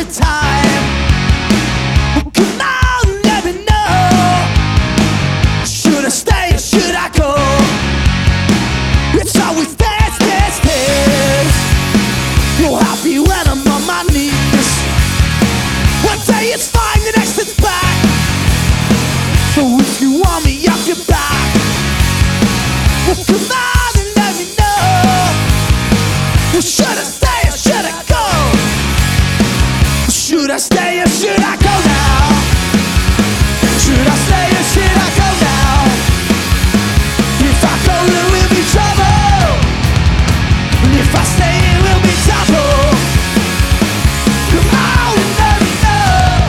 time. Well, come on, let me know. Should I stay or should I go? It's always this. You're happy when I'm on my knees. One day it's fine, the next it's back. So if you want me off your back, well, come on and let me know. Well, should I stay or should I go? Should I stay or should I go now? Should I stay or should I go now? If I go, there will be trouble. And if I stay, it will be trouble. Come on and let me know.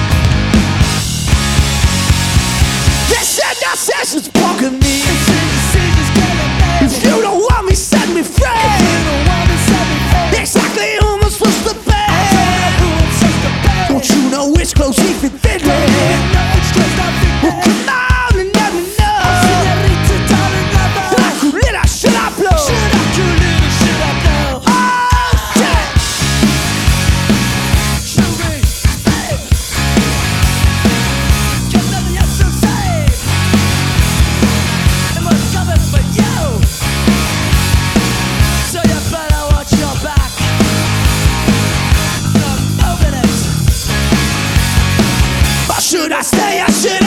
Yes, and your session's broken me. If you don't want me, set me free. Exactly who am I supposed to be? Don't you know it's close if it fit me? Well, come on and let me know. Black or glitter, should I blow? Oh, yeah. Should I stay or should